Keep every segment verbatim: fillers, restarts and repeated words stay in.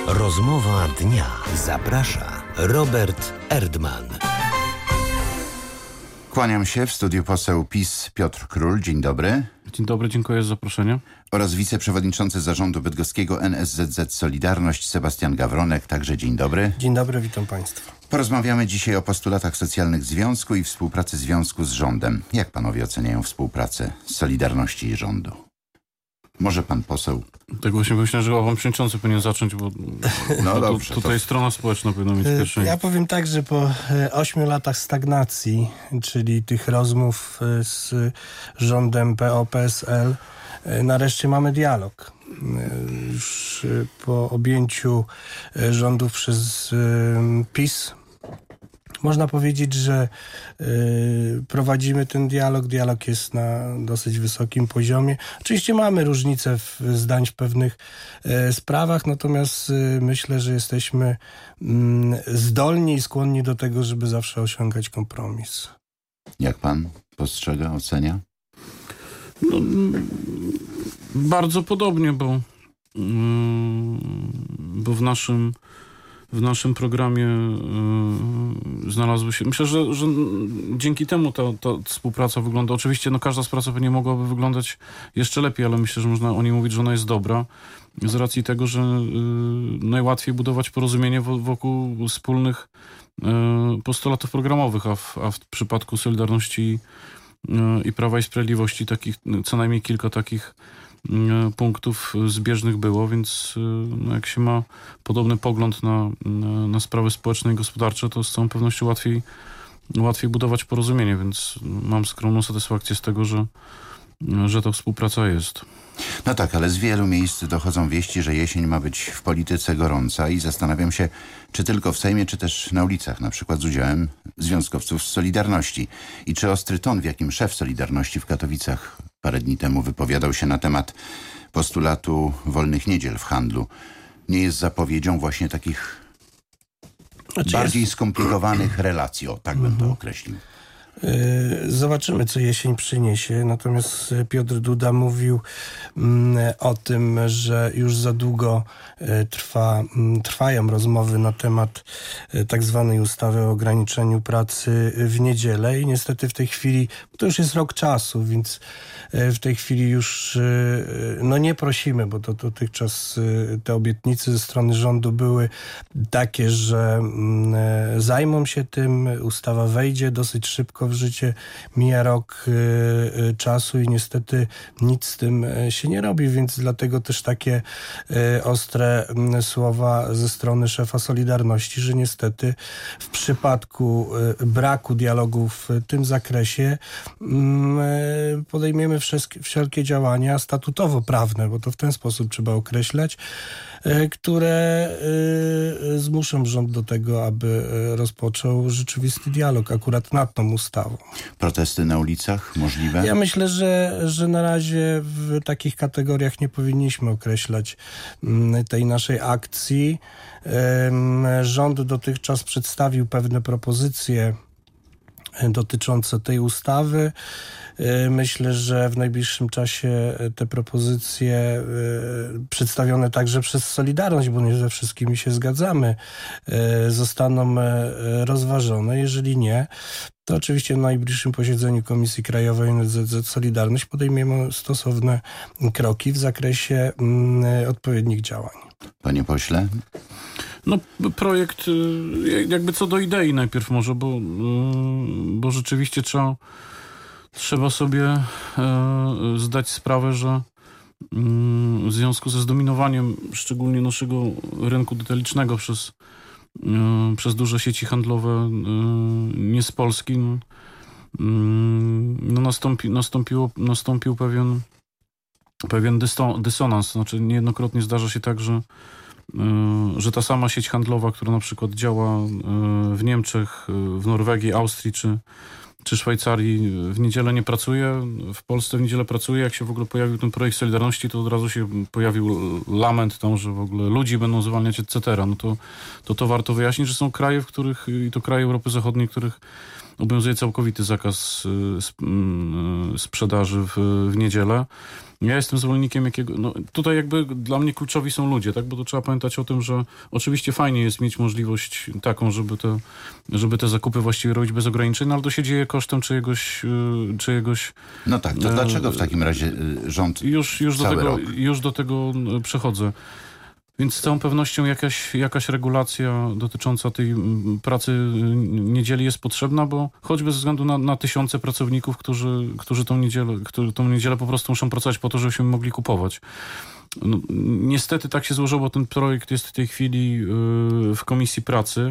Rozmowa dnia. Zaprasza Robert Erdman. Kłaniam się, w studiu poseł PiS Piotr Król. Dzień dobry. Dzień dobry, dziękuję za zaproszenie. Oraz wiceprzewodniczący zarządu bydgoskiego N S Z Z Solidarność Sebastian Gawronek. Także dzień dobry. Dzień dobry, witam państwa. Porozmawiamy dzisiaj o postulatach socjalnych Związku i współpracy Związku z rządem. Jak panowie oceniają współpracę Solidarności i rządu? Może pan poseł? Tak właśnie myślę, że pan przewodniczący powinien zacząć, bo no to, dobrze, tutaj to... strona społeczna powinna mieć pierwsze. Ja powiem tak, że po ośmiu latach stagnacji, czyli tych rozmów z rządem P O P S L, nareszcie mamy dialog. Już po objęciu rządów przez PiS można powiedzieć, że y, prowadzimy ten dialog. Dialog jest na dosyć wysokim poziomie. Oczywiście mamy różnice w, zdań w pewnych y, sprawach, natomiast y, myślę, że jesteśmy y, zdolni i skłonni do tego, żeby zawsze osiągać kompromis. Jak pan postrzega, ocenia? No, bardzo podobnie, bo, yy, bo w naszym W naszym programie y, znalazły się... Myślę, że, że dzięki temu ta, ta współpraca wygląda... Oczywiście no, każda współpraca pewnie mogłaby wyglądać jeszcze lepiej, ale myślę, że można o niej mówić, że ona jest dobra. Z racji tego, że y, najłatwiej budować porozumienie w, wokół wspólnych y, postulatów programowych, a w, a w przypadku Solidarności y, i Prawa i Sprawiedliwości takich, co najmniej kilka takich punktów zbieżnych było, więc no, jak się ma podobny pogląd na, na, na sprawy społeczne i gospodarcze, to z całą pewnością łatwiej, łatwiej budować porozumienie, więc mam skromną satysfakcję z tego, że, że ta współpraca jest. No tak, ale z wielu miejsc dochodzą wieści, że jesień ma być w polityce gorąca i zastanawiam się, czy tylko w Sejmie, czy też na ulicach, na przykład z udziałem związkowców z Solidarności. I czy ostry ton, w jakim szef Solidarności w Katowicach parę dni temu wypowiadał się na temat postulatu wolnych niedziel w handlu, nie jest zapowiedzią właśnie takich znaczy bardziej jest... skomplikowanych relacji, o tak bym mhm. to określił. Zobaczymy, co jesień przyniesie. Natomiast Piotr Duda mówił o tym, że już za długo trwa, trwają rozmowy na temat tak zwanej ustawy o ograniczeniu pracy w niedzielę i niestety w tej chwili, to już jest rok czasu, więc w tej chwili już no nie prosimy, bo to dotychczas te obietnice ze strony rządu były takie, że zajmą się tym, ustawa wejdzie dosyć szybko w życie, mija rok y, y, czasu i niestety nic z tym y, się nie robi, więc dlatego też takie y, ostre y, słowa ze strony szefa Solidarności, że niestety w przypadku y, braku dialogu w tym zakresie y, podejmiemy wszelkie, wszelkie działania statutowo-prawne, bo to w ten sposób trzeba określać, y, które y, zmuszą rząd do tego, aby y, rozpoczął rzeczywisty dialog akurat nad tą ustawą. Protesty na ulicach możliwe? Ja myślę, że, że na razie w takich kategoriach nie powinniśmy określać tej naszej akcji. Rząd dotychczas przedstawił pewne propozycje dotyczące tej ustawy. Myślę, że w najbliższym czasie te propozycje przedstawione także przez Solidarność, bo nie ze wszystkimi się zgadzamy, zostaną rozważone. Jeżeli nie, to oczywiście na najbliższym posiedzeniu Komisji Krajowej N S Z Z Solidarność podejmiemy stosowne kroki w zakresie odpowiednich działań. Panie pośle? No projekt jakby co do idei najpierw może, bo, bo rzeczywiście trzeba, trzeba sobie zdać sprawę, że w związku ze zdominowaniem szczególnie naszego rynku detalicznego przez, przez duże sieci handlowe nie z Polski, no, no nastąpi, nastąpiło, nastąpił pewien, pewien dysonans. Znaczy niejednokrotnie zdarza się tak, że że ta sama sieć handlowa, która na przykład działa w Niemczech, w Norwegii, Austrii czy, czy Szwajcarii, w niedzielę nie pracuje, w Polsce w niedzielę pracuje. Jak się w ogóle pojawił ten projekt Solidarności, to od razu się pojawił lament tam, że w ogóle ludzi będą zwalniać, et cetera. No to, to to warto wyjaśnić, że są kraje, w których, i to kraje Europy Zachodniej, w których obowiązuje całkowity zakaz sprzedaży w, w niedzielę. Ja jestem zwolennikiem jakiego... No, tutaj jakby dla mnie kluczowi są ludzie, tak? Bo to trzeba pamiętać o tym, że oczywiście fajnie jest mieć możliwość taką, żeby te, żeby te zakupy właściwie robić bez ograniczeń, no, ale to się dzieje kosztem czyjegoś... czyjegoś no tak, to e, dlaczego w takim razie rząd już, już, do cały tego, rok? już do tego przechodzę. Więc z całą pewnością jakaś, jakaś regulacja dotycząca tej pracy niedzieli jest potrzebna, bo choćby ze względu na, na tysiące pracowników, którzy, którzy tą niedzielę, którzy tą niedzielę po prostu muszą pracować po to, żebyśmy mogli kupować. No, niestety tak się złożyło, bo ten projekt jest w tej chwili w Komisji Pracy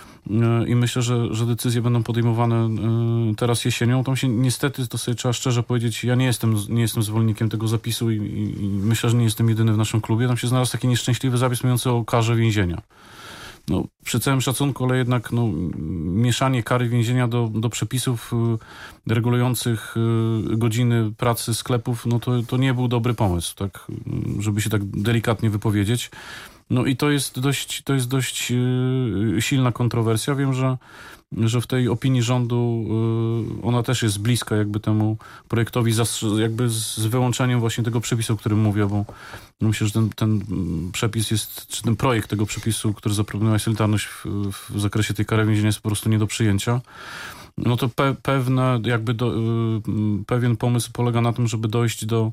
i myślę, że, że decyzje będą podejmowane teraz jesienią. Tam się niestety, to sobie trzeba szczerze powiedzieć, ja nie jestem, nie jestem zwolennikiem tego zapisu i, i, i myślę, że nie jestem jedyny w naszym klubie. Tam się znalazł taki nieszczęśliwy zapis mówiący o karze więzienia. No, przy całym szacunku, ale jednak no, mieszanie kary więzienia do, do przepisów y, regulujących y, godziny pracy sklepów, no to, to nie był dobry pomysł, tak, żeby się tak delikatnie wypowiedzieć. No i to jest dość, to jest dość yy, silna kontrowersja. Wiem, że, że w tej opinii rządu yy, ona też jest bliska jakby temu projektowi, jakby z wyłączeniem właśnie tego przepisu, o którym mówię, bo myślę, że ten, ten przepis jest, czy ten projekt tego przepisu, który zaproponowała Solidarność w, w zakresie tej kary więzienia jest po prostu nie do przyjęcia. No to pe, pewne, jakby do, yy, pewien pomysł polega na tym, żeby dojść do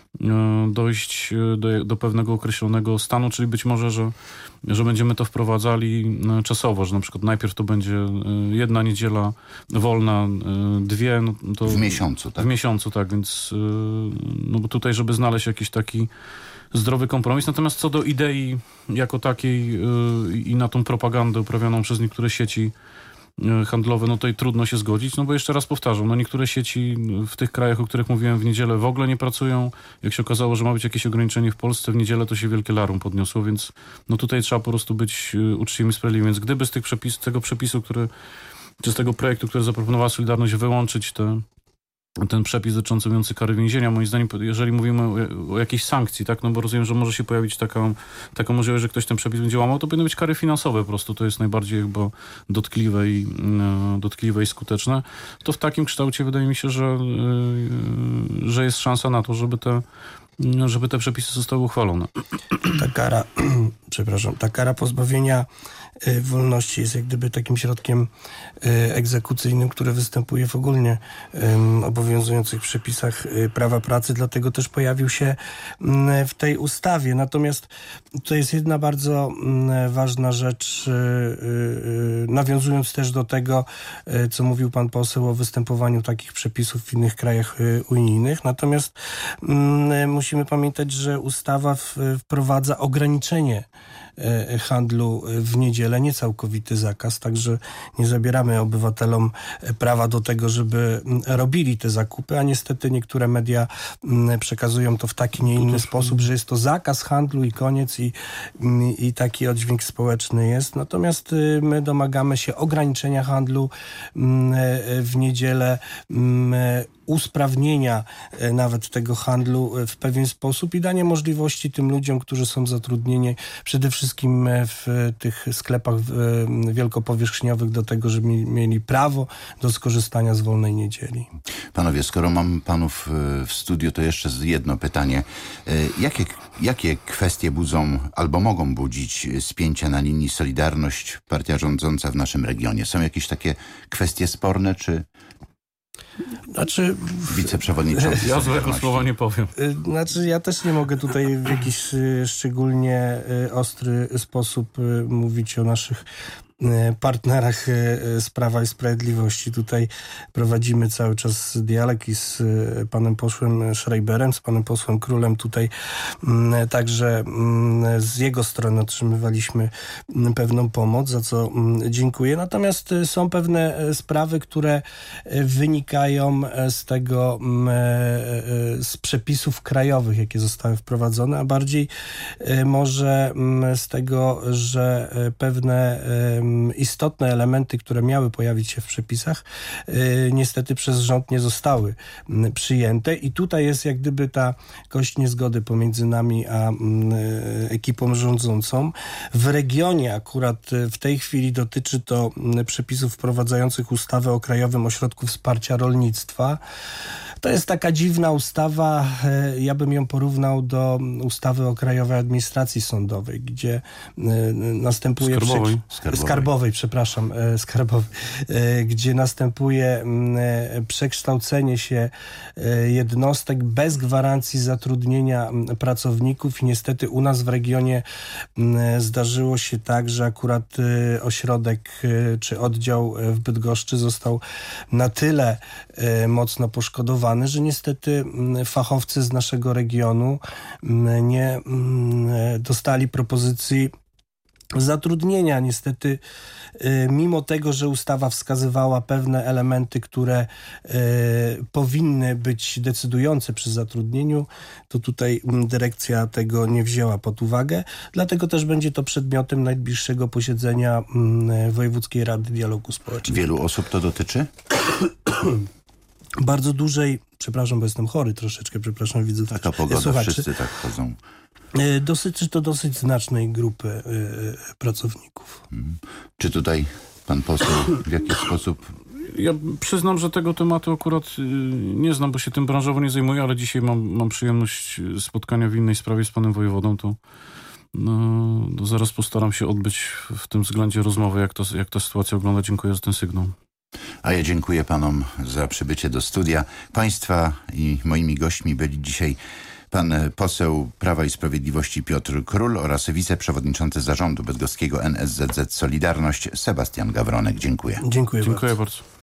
dojść do, do pewnego określonego stanu, czyli być może, że, że będziemy to wprowadzali czasowo, że na przykład najpierw to będzie jedna niedziela wolna, dwie. No to w miesiącu, tak? W miesiącu, tak, więc no bo tutaj, żeby znaleźć jakiś taki zdrowy kompromis. Natomiast co do idei jako takiej i na tą propagandę uprawianą przez niektóre sieci handlowe, no tutaj trudno się zgodzić, no bo jeszcze raz powtarzam, no niektóre sieci w tych krajach, o których mówiłem, w niedzielę w ogóle nie pracują. Jak się okazało, że ma być jakieś ograniczenie w Polsce, w niedzielę to się wielkie larum podniosło, więc no tutaj trzeba po prostu być uczciwym i sprawiedliwym. Więc gdyby z tych przepis, tego przepisu, który, czy z tego projektu, który zaproponowała Solidarność, wyłączyć te ten przepis dotyczący mówiący kary więzienia, moim zdaniem, jeżeli mówimy o, o jakiejś sankcji, tak, no bo rozumiem, że może się pojawić taka, taka możliwość, że ktoś ten przepis będzie łamał, to powinny być kary finansowe po prostu, to jest najbardziej chyba dotkliwe i, e, dotkliwe i skuteczne. To w takim kształcie wydaje mi się, że, e, że jest szansa na to, żeby te, żeby te przepisy zostały uchwalone. Ta kara, przepraszam, ta kara pozbawienia wolności jest jak gdyby takim środkiem egzekucyjnym, który występuje w ogólnie obowiązujących przepisach prawa pracy, dlatego też pojawił się w tej ustawie. Natomiast to jest jedna bardzo ważna rzecz, nawiązując też do tego, co mówił pan poseł o występowaniu takich przepisów w innych krajach unijnych. Natomiast musimy pamiętać, że ustawa wprowadza ograniczenie handlu w niedzielę, nie całkowity zakaz, także nie zabieramy obywatelom prawa do tego, żeby robili te zakupy, a niestety niektóre media przekazują to w taki, nie inny sposób, że jest to zakaz handlu i koniec i, i taki oddźwięk społeczny jest. Natomiast my domagamy się ograniczenia handlu w niedzielę, usprawnienia nawet tego handlu w pewien sposób i danie możliwości tym ludziom, którzy są zatrudnieni przede wszystkim w tych sklepach wielkopowierzchniowych do tego, żeby mieli prawo do skorzystania z wolnej niedzieli. Panowie, skoro mam panów w studiu, to jeszcze jedno pytanie. Jakie, jakie kwestie budzą albo mogą budzić spięcia na linii Solidarność, partia rządząca w naszym regionie? Są jakieś takie kwestie sporne, czy... Znaczy, wiceprzewodniczący. Ja złego słowa nie powiem. Znaczy, ja też nie mogę tutaj w jakiś szczególnie ostry sposób mówić o naszych partnerach z Prawa i Sprawiedliwości. Tutaj prowadzimy cały czas dialog i z panem posłem Schreiberem, z panem posłem Królem. Tutaj także z jego strony otrzymywaliśmy pewną pomoc, za co dziękuję. Natomiast są pewne sprawy, które wynikają korzystają z tego, z przepisów krajowych, jakie zostały wprowadzone, a bardziej może z tego, że pewne istotne elementy, które miały pojawić się w przepisach, niestety przez rząd nie zostały przyjęte i tutaj jest jak gdyby ta kość niezgody pomiędzy nami a ekipą rządzącą. W regionie akurat w tej chwili dotyczy to przepisów wprowadzających ustawę o Krajowym Ośrodku Wsparcia Rolnictwa. To jest taka dziwna ustawa, ja bym ją porównał do ustawy o Krajowej Administracji Sądowej, gdzie następuje... Skarbowej. Przy... Skarbowej. Skarbowej, przepraszam, skarbowej, gdzie następuje przekształcenie się jednostek bez gwarancji zatrudnienia pracowników i niestety u nas w regionie zdarzyło się tak, że akurat ośrodek czy oddział w Bydgoszczy został na tyle mocno poszkodowany, że niestety fachowcy z naszego regionu nie dostali propozycji zatrudnienia. Niestety, mimo tego, że ustawa wskazywała pewne elementy, które powinny być decydujące przy zatrudnieniu, to tutaj dyrekcja tego nie wzięła pod uwagę. Dlatego też będzie to przedmiotem najbliższego posiedzenia Wojewódzkiej Rady Dialogu Społecznego. Wielu osób to dotyczy? Bardzo dużej, przepraszam, bo jestem chory troszeczkę, przepraszam widzów. Taka pogoda, słuchaczy. wszyscy tak chodzą. Dosyć to dosyć znacznej grupy y, pracowników. Hmm. Czy tutaj pan poseł w jakiś sposób... Ja przyznam, że tego tematu akurat y, nie znam, bo się tym branżowo nie zajmuję, ale dzisiaj mam, mam przyjemność spotkania w innej sprawie z panem wojewodą, to no, no zaraz postaram się odbyć w tym względzie rozmowę, jak, to, jak ta sytuacja wygląda. Dziękuję za ten sygnał. A ja dziękuję panom za przybycie do studia. Państwa i moimi gośćmi byli dzisiaj pan poseł Prawa i Sprawiedliwości Piotr Król oraz wiceprzewodniczący zarządu bydgoskiego N S Z Z Solidarność Sebastian Gawronek. Dziękuję. Dziękuję, Dziękuję bardzo. bardzo.